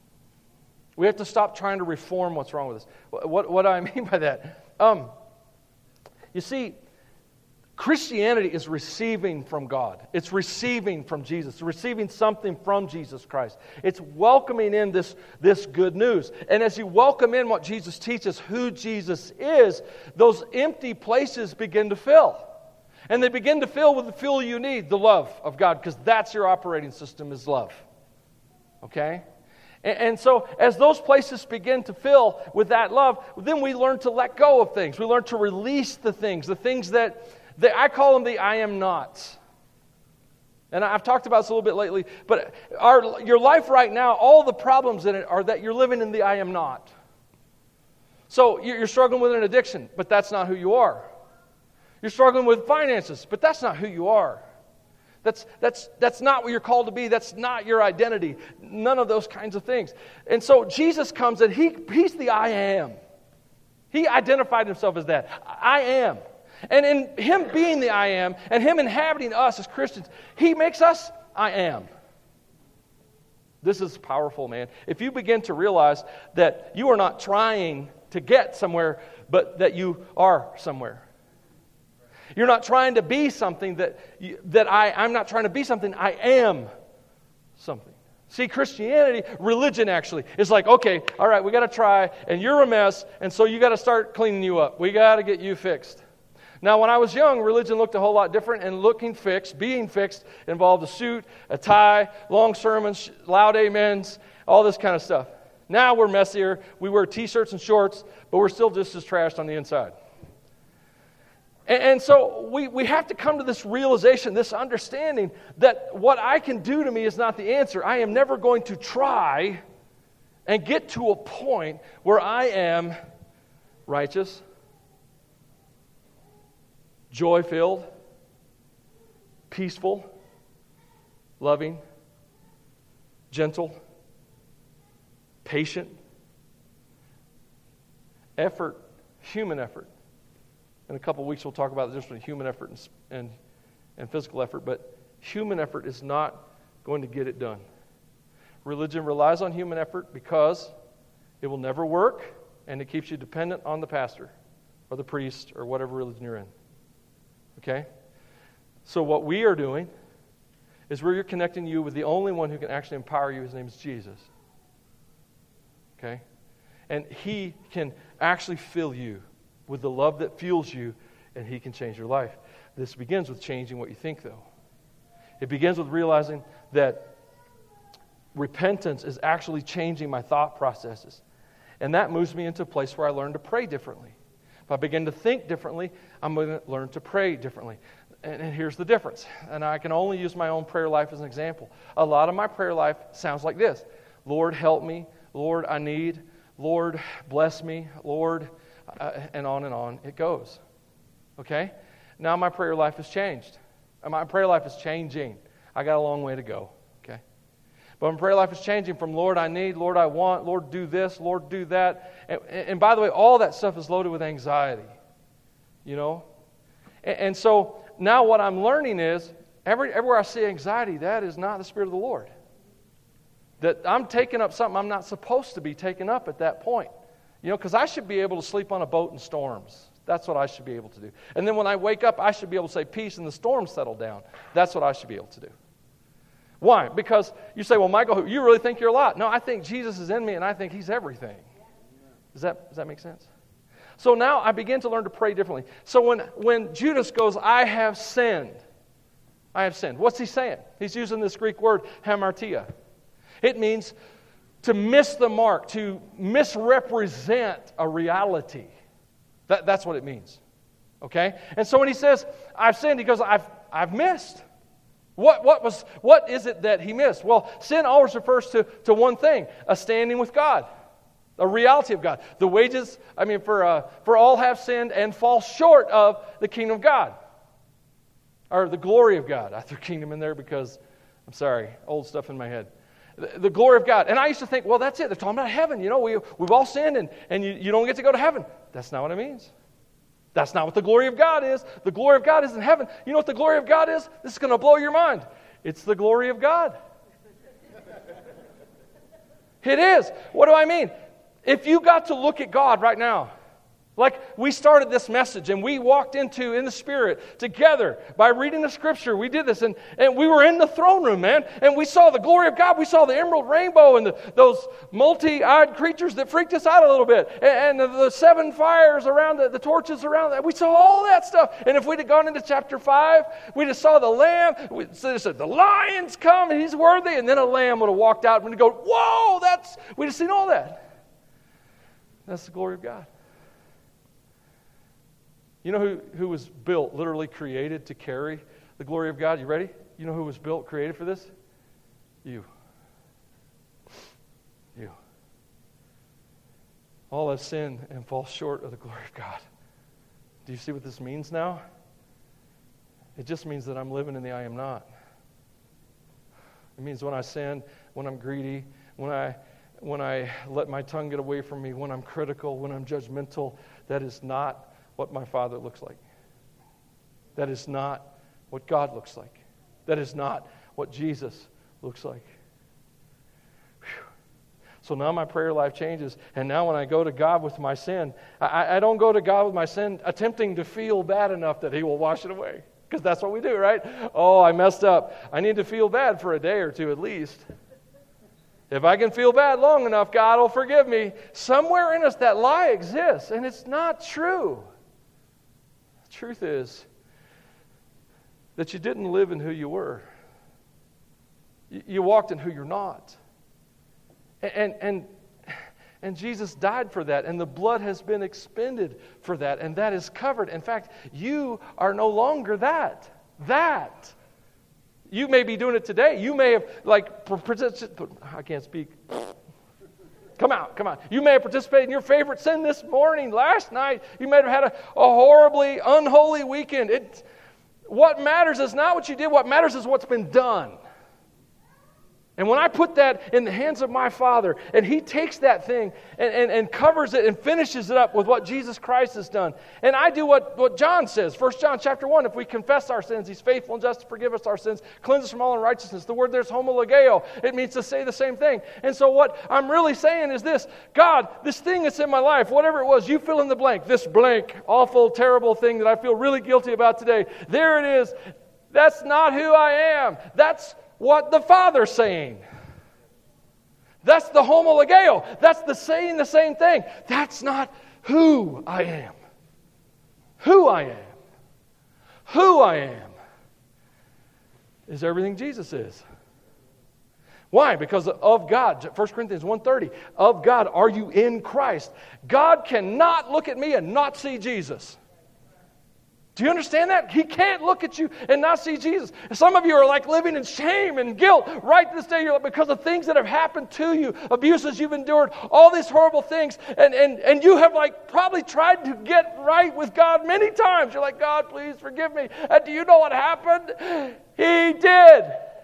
We have to stop trying to reform what's wrong with us. What, what do I mean by that? Um, you see, Christianity is receiving from God. It's receiving from Jesus. It's receiving something from Jesus Christ. It's welcoming in this, this good news. And as you welcome in what Jesus teaches, who Jesus is, those empty places begin to fill. And they begin to fill with the fuel you need, the love of God, because that's your operating system, is love. Okay? And, and so as those places begin to fill with that love, then we learn to let go of things. We learn to release the things, the things that, that I call them the I am nots. And I've talked about this a little bit lately, but our, your life right now, all the problems in it are that you're living in the I am not. So you're struggling with an addiction, but that's not who you are. You're struggling with finances, but that's not who you are. That's, that's, that's not what you're called to be. That's not your identity. None of those kinds of things. And so Jesus comes and he, he's the I am. He identified himself as that. I am. And in him being the I am and him inhabiting us as Christians, he makes us I am. This is powerful, man. If you begin to realize that you are not trying to get somewhere, but that you are somewhere. You're not trying to be something that, you, that I, I'm not trying to be something, I am something. See, Christianity, religion actually, is like, okay, all right, we got to try, and you're a mess, and so you got to start cleaning you up. We got to get you fixed. Now, when I was young, religion looked a whole lot different, and looking fixed, being fixed, involved a suit, a tie, long sermons, loud amens, all this kind of stuff. Now we're messier. We wear T-shirts and shorts, but we're still just as trashed on the inside. And, and so we, we have to come to this realization, this understanding that what I can do to me is not the answer. I am never going to try and get to a point where I am righteous, joy-filled, peaceful, loving, gentle, patient, effort, human effort. In a couple of weeks we'll talk about the difference between human effort and, and, and physical effort, but human effort is not going to get it done. Religion relies on human effort because it will never work, and it keeps you dependent on the pastor or the priest or whatever religion you're in. Okay? So what we are doing is we're connecting you with the only one who can actually empower you. His name is Jesus. Okay? And he can actually fill you with the love that fuels you, and he can change your life. This begins with changing what you think, though. It begins with realizing that repentance is actually changing my thought processes. And that moves me into a place where I learn to pray differently. If I begin to think differently, I'm going to learn to pray differently. And, and here's the difference. And I can only use my own prayer life as an example. A lot of my prayer life sounds like this. Lord, help me. Lord, I need. Lord, bless me. Lord, uh, and on and on it goes. Okay? Now my prayer life has changed. My prayer life is changing. I got a long way to go. Okay? But my prayer life is changing from Lord, I need, Lord, I want, Lord, do this, Lord, do that. And, and by the way, all that stuff is loaded with anxiety. You know? And, and so now what I'm learning is, every, everywhere I see anxiety, that is not the Spirit of the Lord. That I'm taking up something I'm not supposed to be taking up at that point. You know, because I should be able to sleep on a boat in storms. That's what I should be able to do. And then when I wake up, I should be able to say peace and the storm settle down. That's what I should be able to do. Why? Because you say, well, Michael, you really think you're a lot. No, I think Jesus is in me and I think He's everything. Does that, does that make sense? So now I begin to learn to pray differently. So when, when Judas goes, I have sinned. I have sinned. What's he saying? He's using this Greek word, hamartia. It means to miss the mark, to misrepresent a reality. That, that's what it means. Okay? And so when he says, I've sinned, he goes, I've, I've missed. What, what, was, what is it that he missed? Well, sin always refers to, to one thing, a standing with God, a reality of God. The wages, I mean, for, uh, for all have sinned and fall short of the kingdom of God, or the glory of God. I threw kingdom in there because, I'm sorry, old stuff in my head. The, the glory of God. And I used to think, well, that's it. They're talking about heaven. You know, we, we've all sinned and, and you, you don't get to go to heaven. That's not what it means. That's not what the glory of God is. The glory of God is in heaven. You know what the glory of God is? This is going to blow your mind. It's the glory of God. It is. What do I mean? If you got to look at God right now, like we started this message and we walked into in the Spirit together by reading the Scripture. We did this and, and we were in the throne room, man. And we saw the glory of God. We saw the emerald rainbow and the, those multi-eyed creatures that freaked us out a little bit. And, and the, the seven fires around, the, the torches around that. We saw all that stuff. And if we'd have gone into chapter five, we just saw the lamb. We said, the lion's come and He's worthy. And then a lamb would have walked out and we'd go, whoa, that's, we'd have seen all that. That's the glory of God. You know who, who was built, literally created to carry the glory of God? You ready? You know who was built, created for this? You. You. All have sinned and fall short of the glory of God. Do you see what this means now? It just means that I'm living in the I am not. It means when I sin, when I'm greedy, when I when I let my tongue get away from me, when I'm critical, when I'm judgmental, that is not what my Father looks like. That is not what God looks like. That is not what Jesus looks like. Whew. So now my prayer life changes, and now when I go to God with my sin, I, I don't go to God with my sin attempting to feel bad enough that He will wash it away. Because that's what we do, right? Oh, I messed up. I need to feel bad for a day or two at least. If I can feel bad long enough, God will forgive me. Somewhere in us that lie exists, and it's not true. The truth is that you didn't live in who you were. You walked in who you're not. And, and, and Jesus died for that, and the blood has been expended for that, and that is covered. In fact, you are no longer that. That. You may be doing it today. You may have, like, I can't speak. Come out, come on. You may have participated in your favorite sin this morning, last night. You may have had a, a horribly unholy weekend. It, what matters is not what you did. What matters is what's been done. And when I put that in the hands of my Father, and He takes that thing and, and, and covers it and finishes it up with what Jesus Christ has done, and I do what, what John says, First John chapter one, if we confess our sins, He's faithful and just to forgive us our sins, cleanse us from all unrighteousness. The word there's homologeo. It means to say the same thing. And so what I'm really saying is this: God, this thing that's in my life, whatever it was, you fill in the blank, this blank, awful, terrible thing that I feel really guilty about today, there it is. That's not who I am. That's what the Father's saying. That's the homologeo. That's the saying the same thing. That's not who I am. Who I am. Who I am is everything Jesus is. Why? Because of God. First Corinthians one thirty. Of God, are you in Christ? God cannot look at me and not see Jesus. Do you understand that? He can't look at you and not see Jesus. Some of you are like living in shame and guilt right this day you're, because of things that have happened to you, abuses you've endured, all these horrible things, and, and, and you have like probably tried to get right with God many times. You're like, God, please forgive me. And do you know what happened? He did.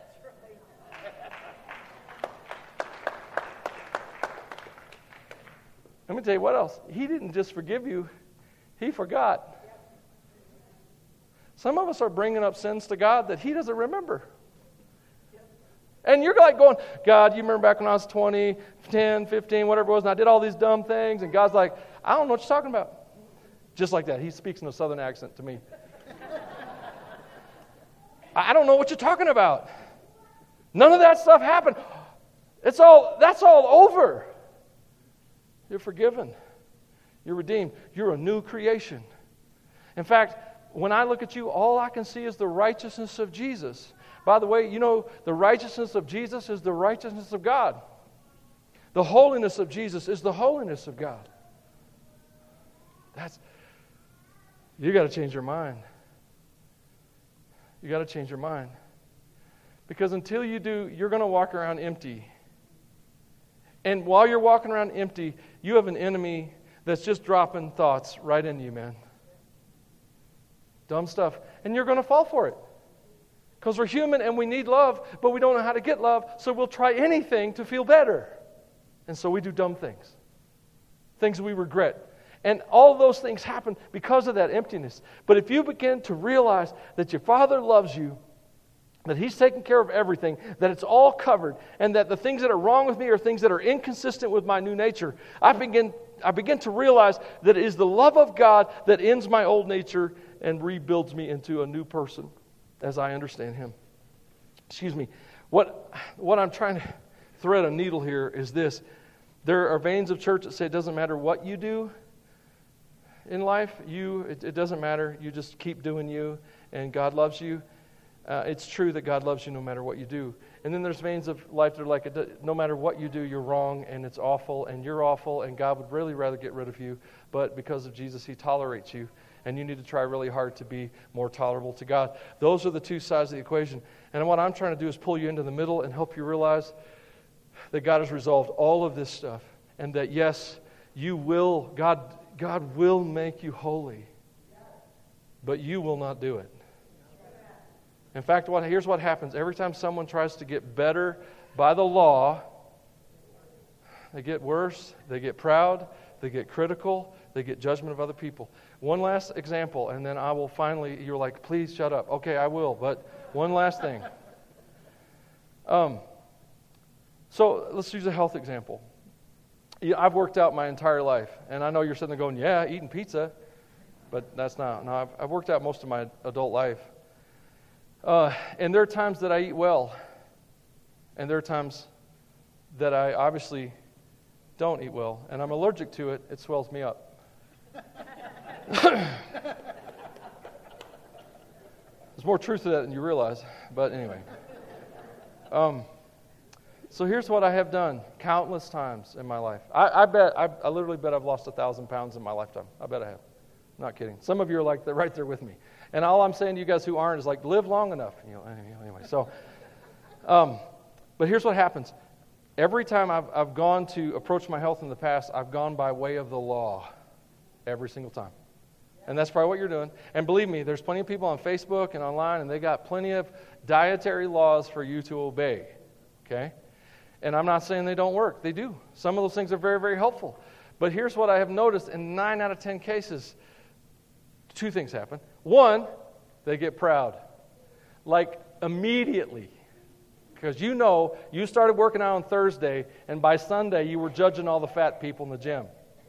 Let me tell you what else. He didn't just forgive you. He forgot. Some of us are bringing up sins to God that He doesn't remember. And you're like going, God, you remember back when I was twenty, ten, fifteen, whatever it was, and I did all these dumb things, and God's like, I don't know what you're talking about. Just like that. He speaks in a southern accent to me. I don't know what you're talking about. None of that stuff happened. It's all, that's all over. You're forgiven. You're redeemed. You're a new creation. In fact, when I look at you, all I can see is the righteousness of Jesus. By the way, you know, the righteousness of Jesus is the righteousness of God. The holiness of Jesus is the holiness of God. That's, you got to change your mind. You got to change your mind. Because until you do, you're going to walk around empty. And while you're walking around empty, you have an enemy that's just dropping thoughts right into you, man. Dumb stuff. And you're going to fall for it. Because we're human and we need love, but we don't know how to get love, so we'll try anything to feel better. And so we do dumb things. Things we regret. And all those things happen because of that emptiness. But if you begin to realize that your Father loves you, that He's taking care of everything, that it's all covered, and that the things that are wrong with me are things that are inconsistent with my new nature, I begin, I begin to realize that it is the love of God that ends my old nature and rebuilds me into a new person as I understand Him. Excuse me. What, what I'm trying to thread a needle here is this. There are veins of church that say it doesn't matter what you do in life. You, it, it doesn't matter. You just keep doing you, and God loves you. Uh, it's true that God loves you no matter what you do. And then there's veins of life that are like, no matter what you do, you're wrong, and it's awful, and you're awful, and God would really rather get rid of you. But because of Jesus, He tolerates you. And you need to try really hard to be more tolerable to God. Those are the two sides of the equation. And what I'm trying to do is pull you into the middle and help you realize that God has resolved all of this stuff. And that, yes, you will, God, God will make you holy. But you will not do it. In fact, what, here's what happens. Every time someone tries to get better by the law, they get worse, they get proud, they get critical, they get judgment of other people. One last example, and then I will finally, you're like, please shut up. Okay, I will, but one last thing. Um, so let's use a health example. I've worked out my entire life, and I know you're sitting there going, yeah, eating pizza, but that's not. No, I've, I've worked out most of my adult life. Uh, and there are times that I eat well, and there are times that I obviously don't eat well, and I'm allergic to it. It swells me up. There's more truth to that than you realize, but anyway. Um, so here's what I have done countless times in my life. I, I bet, I, I literally bet I've lost a thousand pounds in my lifetime. I bet I have. Not kidding. Some of you are like, they're right there with me. And all I'm saying to you guys who aren't is like, live long enough. You know, anyway, so, um, but here's what happens. Every time I've, I've gone to approach my health in the past, I've gone by way of the law. Every single time. And that's probably what you're doing. And believe me, there's plenty of people on Facebook and online, and they got plenty of dietary laws for you to obey. Okay? And I'm not saying they don't work. They do. Some of those things are very, very helpful. But here's what I have noticed in nine out of ten cases. Two things happen. One, they get proud. Like immediately. Because you know, you started working out on Thursday, and by Sunday you were judging all the fat people in the gym.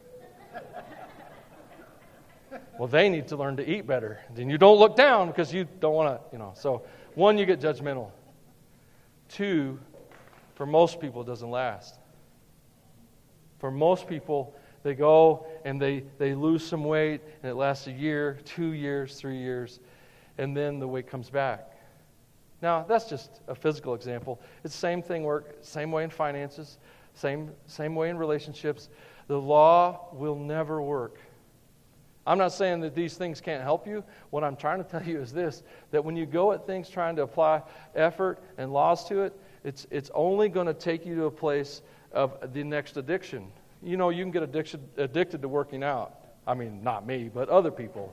Well, they need to learn to eat better. Then you don't look down because you don't want to, you know. So, one, you get judgmental. Two, for most people, it doesn't last. For most people, they go and they, they lose some weight, and it lasts a year, two years, three years, and then the weight comes back. Now, that's just a physical example. It's the same thing, work, same way in finances, same, same way in relationships. The law will never work. I'm not saying that these things can't help you. What I'm trying to tell you is this, that when you go at things trying to apply effort and laws to it, it's, it's only going to take you to a place of the next addiction. You know, you can get addiction, addicted to working out. I mean, not me, but other people.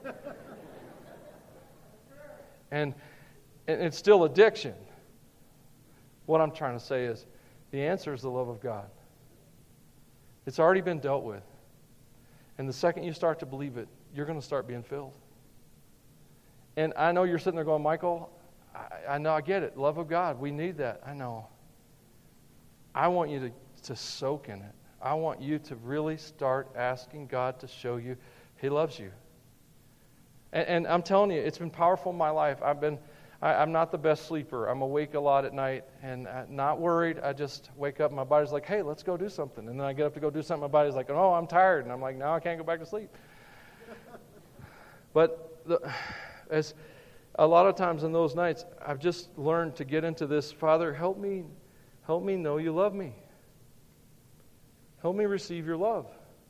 and, and it's still addiction. What I'm trying to say is, the answer is the love of God. It's already been dealt with. And the second you start to believe it, you're going to start being filled. And I know you're sitting there going, Michael, I, I know, I get it. Love of God, we need that. I know. I want you to, to soak in it. I want you to really start asking God to show you He loves you. And, and I'm telling you, it's been powerful in my life. I've been, I, I'm not the best sleeper. I'm awake a lot at night and I'm not worried. I just wake up and my body's like, hey, let's go do something. And then I get up to go do something. My body's like, oh, I'm tired. And I'm like, no, I can't go back to sleep. But the, as a lot of times in those nights, I've just learned to get into this, Father, help me, help me know you love me. Help me receive your love.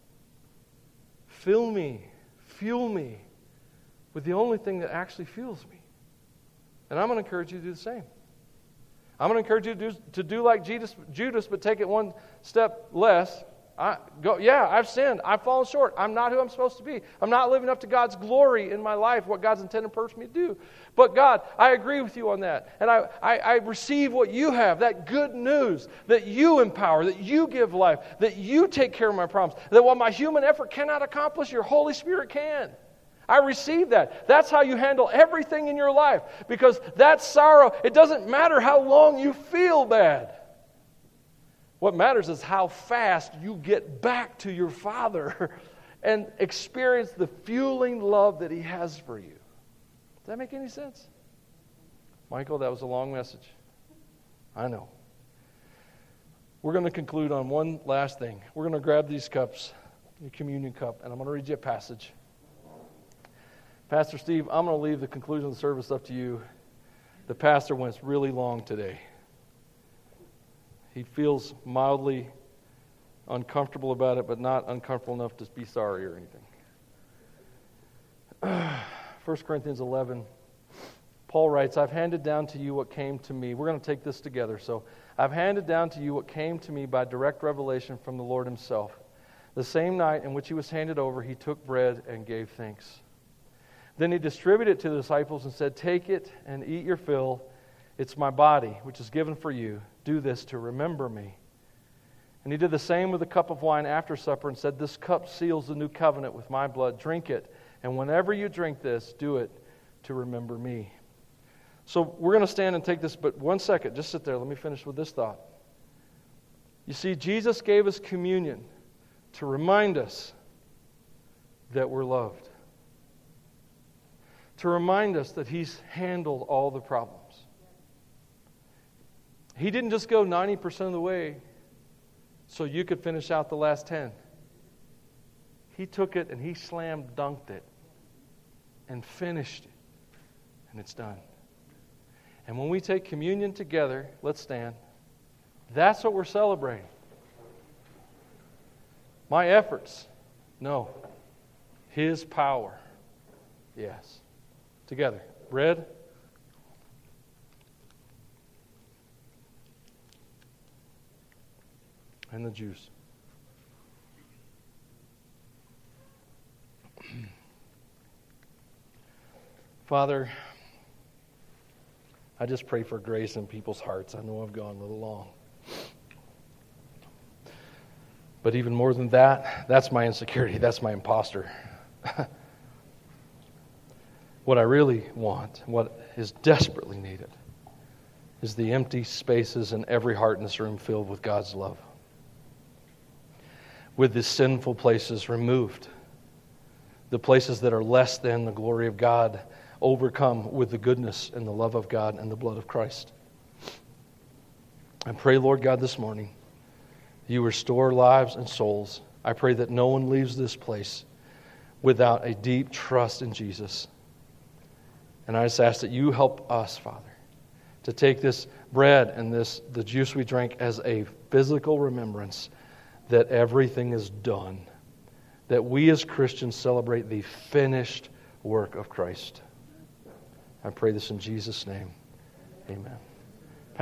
Fill me, fuel me with the only thing that actually fuels me. And I'm going to encourage you to do the same. I'm going to encourage you to do, to do like Judas, Judas, but take it one step less. I go, yeah, I've sinned. I've fallen short. I'm not who I'm supposed to be. I'm not living up to God's glory in my life, what God's intended purpose me to do. But God, I agree with you on that. And I, I, I receive what you have, that good news, that you empower, that you give life, that you take care of my problems, that what my human effort cannot accomplish, your Holy Spirit can. I receive that. That's how you handle everything in your life. Because that sorrow, it doesn't matter how long you feel bad. What matters is how fast you get back to your Father and experience the fueling love that He has for you. Does that make any sense? Michael, that was a long message. I know. We're going to conclude on one last thing. We're going to grab these cups, the communion cup, and I'm going to read you a passage. Pastor Steve, I'm going to leave the conclusion of the service up to you. The pastor went really long today. He feels mildly uncomfortable about it, but not uncomfortable enough to be sorry or anything. First Corinthians eleven, Paul writes, I've handed down to you what came to me. We're going to take this together. So, I've handed down to you what came to me by direct revelation from the Lord Himself. The same night in which He was handed over, He took bread and gave thanks. Then He distributed it to the disciples and said, take it and eat your fill. It's my body, which is given for you. Do this to remember me. And He did the same with the cup of wine after supper and said, this cup seals the new covenant with my blood. Drink it. And whenever you drink this, do it to remember me. So we're going to stand and take this, but one second, just sit there. Let me finish with this thought. You see, Jesus gave us communion to remind us that we're loved. To remind us that He's handled all the problems. He didn't just go ninety percent of the way so you could finish out the last ten. He took it and He slam dunked it and finished it. And it's done. And when we take communion together, let's stand. That's what we're celebrating. My efforts, no. His power, yes. Together. Bread. And the juice. Father, I just pray for grace in people's hearts. I know I've gone a little long. But even more than that, that's my insecurity. That's my imposter. What I really want, what is desperately needed, is the empty spaces in every heart in this room filled with God's love. With the sinful places removed. The places that are less than the glory of God overcome with the goodness and the love of God and the blood of Christ. I pray, Lord God, this morning, You restore lives and souls. I pray that no one leaves this place without a deep trust in Jesus. And I just ask that You help us, Father, to take this bread and this the juice we drink as a physical remembrance that everything is done. That we as Christians celebrate the finished work of Christ. I pray this in Jesus' name. Amen.